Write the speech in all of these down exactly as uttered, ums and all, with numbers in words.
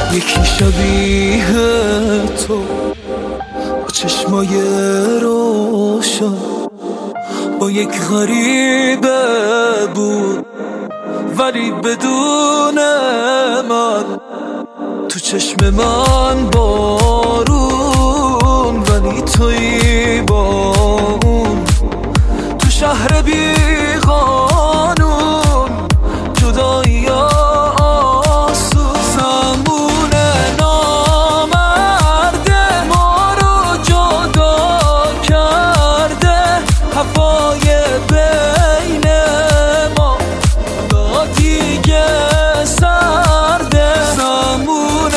یکی شبیه تو با چشمای روشن، با یک غریبه بود ولی بدون من. تو چشم من بارون ولی تویی با اون. تو شهر بی قانون جدایی آسون. زمون نامرده ما رو جدا کرده، هوای بین ما دا دیگه سرده. زمون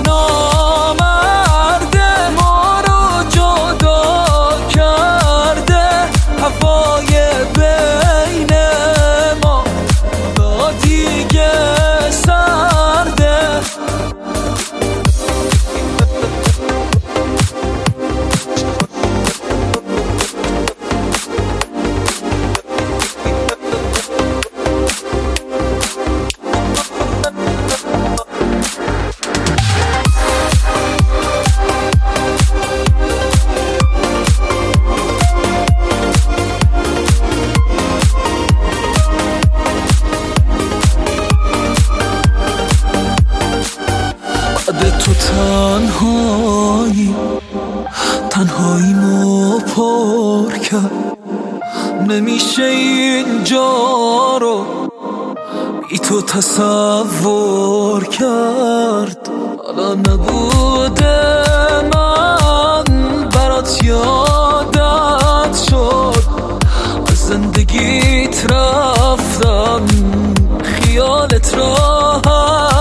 نامرده ما رو جدا کرده، هوای بین ما دا دیگه سرده. بعد تو تنهایی تنهایی مو پر کرد. نمیشه اینجا رو بی تو تصور کرد. حالا نبوده من برات یادت شد، از زندگیت رفتم خیالت راحت